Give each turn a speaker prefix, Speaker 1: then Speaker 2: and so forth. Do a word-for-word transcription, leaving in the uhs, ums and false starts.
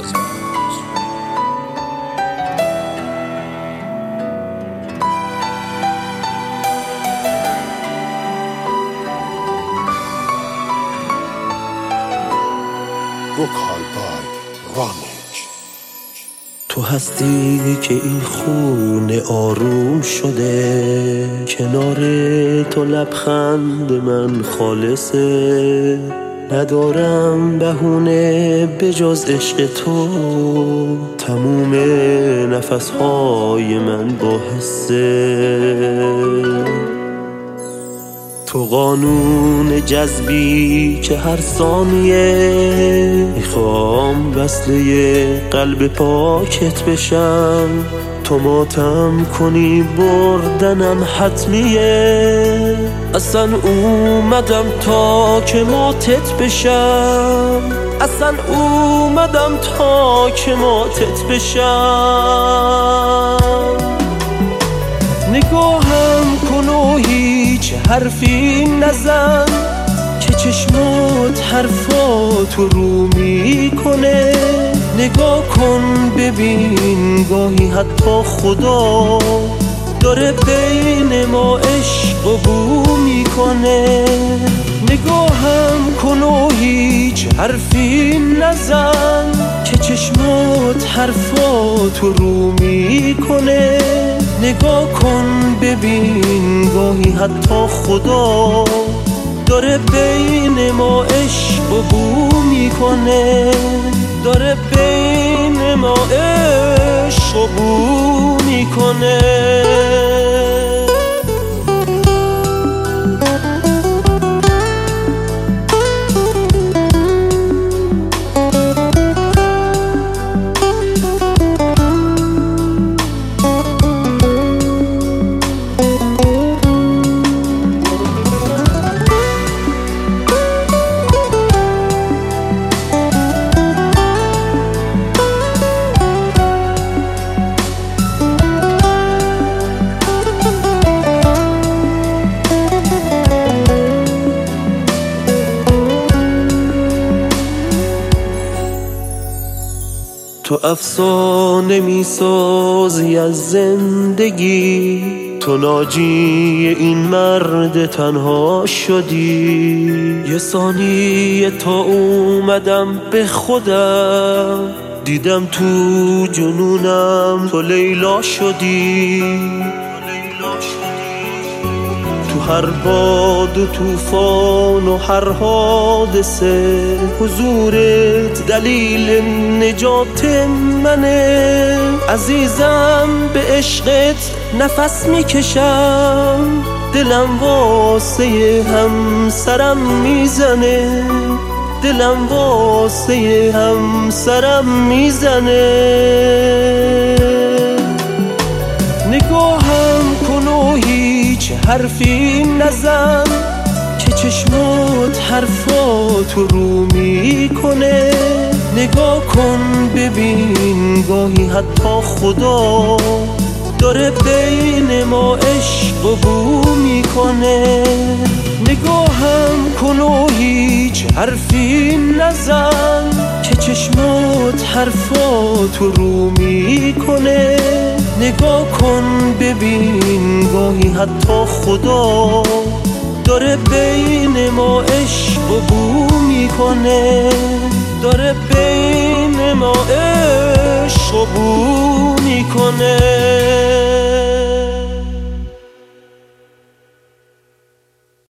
Speaker 1: Vocal by Ramage.
Speaker 2: تو هستی که این خونه آروم شده، کنار تو لبخند من خالصه، ندارم بهونه به جز عشق تو، تموم نفسهای من با حسه. تو قانون جذبی که هر ثانیه میخوام وصله قلب پاکت بشم، تو ماتم کنی بردنم حتمیه، اصلا اومدم تا که ماتت بشم، اصلا اومدم تا که ماتت بشم. نگاهم کن و هیچ حرفی نزن که چشمات حرفاتو رو میکنه، نگاه کن ببین گاهی حتی خدا داره بین ما عشق و بو میکنه. نگاهم کن و هیچ حرفی نزن که چشمات حرفاتو رو میکنه، نگاه کن ببین گاهی حتی خدا داره بین ما عشق و بو میکنه، داره بین ما عشق و بو میکنه. تو افسانه میسازی از زندگی، تو ناجی این مرد تنها شدی، یه ثانیه تا اومدم به خودم دیدم تو جنونم تو لیلا شدی. تو هر باد و طوفان و هر حادثه حضورت دلیل نجات منه، عزیزم به عشقت نفس میکشم، دلم واسه همسرم میزنه، دلم واسه همسرم میزنه. نگاهم کن و هیچ حرفی نزن که چشمات حرفاتو رو میکنه، نگاه کن ببین گاهی حتی خدا داره بین ما عشق و بو میکنه. نگاهم کن و هیچ حرفی نزن که چشمات حرفاتو رو میکنه، نگاه کن ببین گاهی حتی خدا داره بین ما عشق و بو میکنه، داره بین ما عشق و بو میکنه.